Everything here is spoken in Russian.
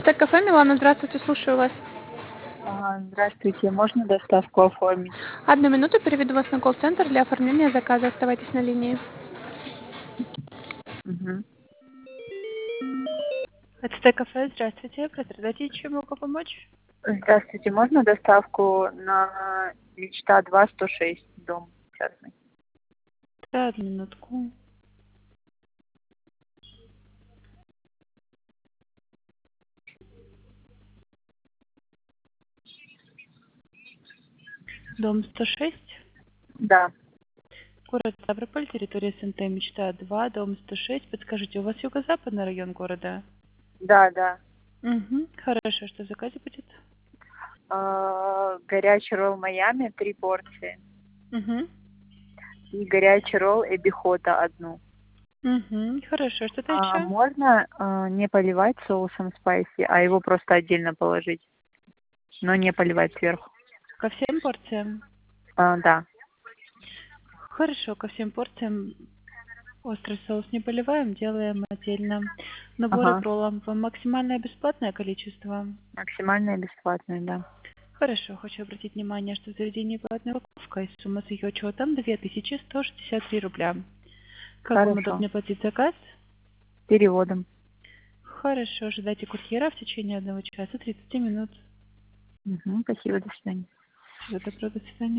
Кафе Милана, здравствуйте, слушаю вас. Здравствуйте, можно доставку оформить? Одну минуту, переведу вас на колл-центр для оформления заказа. Оставайтесь на линии. Мгм. Это кафе, здравствуйте. Предлагайте, чем могу помочь? Здравствуйте, можно доставку на Мечта 2, 106, дом частный? Да, одну минутку. Дом 106, Да, город Ставрополь, территория СНТ Мечта 2, дом 106. Подскажите, у вас юго-западный район города? да. Угу. Хорошо, что в заказе будет? Горячий ролл Майами 3 порции Угу. и горячий ролл Эбихота одну. Угу. Хорошо, что-то еще? Можно не поливать соусом спайси, а его просто отдельно положить, но не поливать сверху? Ко всем порциям? Да. Хорошо, ко всем порциям острый соус не поливаем, делаем отдельно. Наборы Ага. к роллам. Вам максимальное бесплатное количество? Максимально бесплатный, да. Хорошо, хочу обратить внимание, что в заведении платная упаковка, и сумма с ее учетом 2163 рубля. Как вам Хорошо. удобнее платить заказ? Переводом. Хорошо, ожидайте курьера в течение 1 часа 30 минут. Спасибо, до свидания. Всего доброго, до свидания.